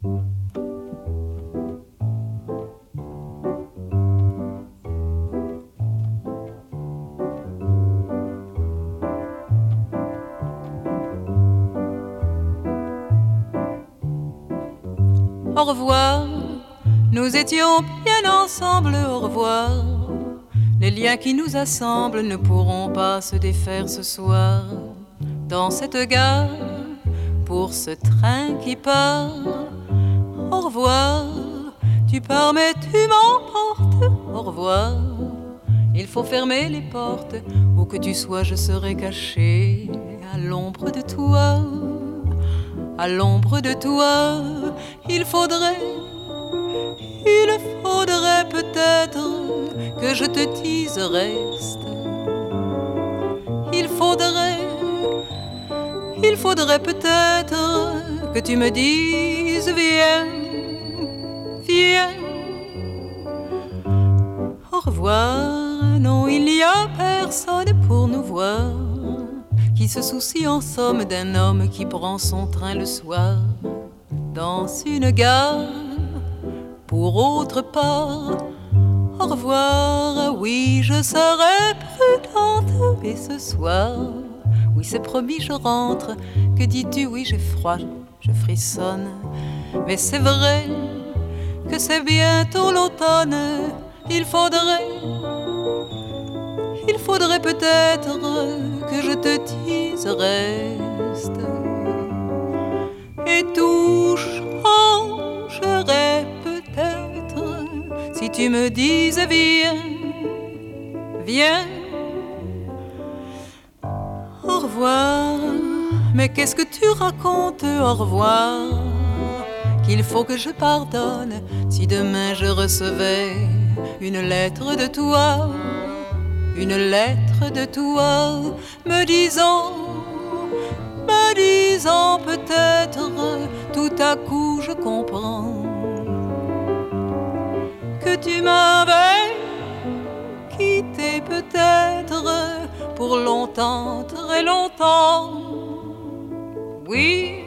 Au revoir, nous étions bien ensemble, au revoir. Les liens qui nous assemblent ne pourront pas se défaire ce soir. Dans cette gare, pour ce train qui part, au revoir, tu pars mais tu m'emportes, au revoir. Il faut fermer les portes, où que tu sois je serai caché à l'ombre de toi. À l'ombre de toi, il faudrait peut-être que je te dise reste. Il faudrait peut-être que tu me dises viens, viens. Au revoir, non, il n'y a personne pour nous voir qui se soucie en somme d'un homme qui prend son train le soir dans une gare pour autre part. Au revoir, oui, je serai prudente. Et ce soir, oui, c'est promis, je rentre. Que dis-tu? Oui, j'ai froid, je frissonne. Mais c'est vrai que c'est bientôt l'automne. Il faudrait peut-être que je te dise reste. Et tout changerait peut-être si tu me disais viens, viens. Au revoir, mais qu'est-ce que tu racontes? Au revoir, qu'il faut que je pardonne si demain je recevais une lettre de toi. Une lettre de toi me disant peut-être tout à coup je comprends que tu m'avais quitté peut-être pour longtemps, très longtemps. Oui,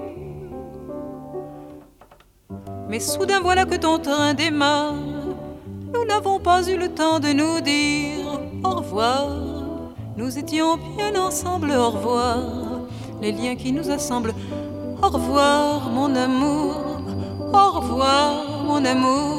mais soudain voilà que ton train démarre. Nous n'avons pas eu le temps de nous dire au revoir. Nous étions bien ensemble, au revoir. Les liens qui nous assemblent. Au revoir, mon amour. Au revoir, mon amour.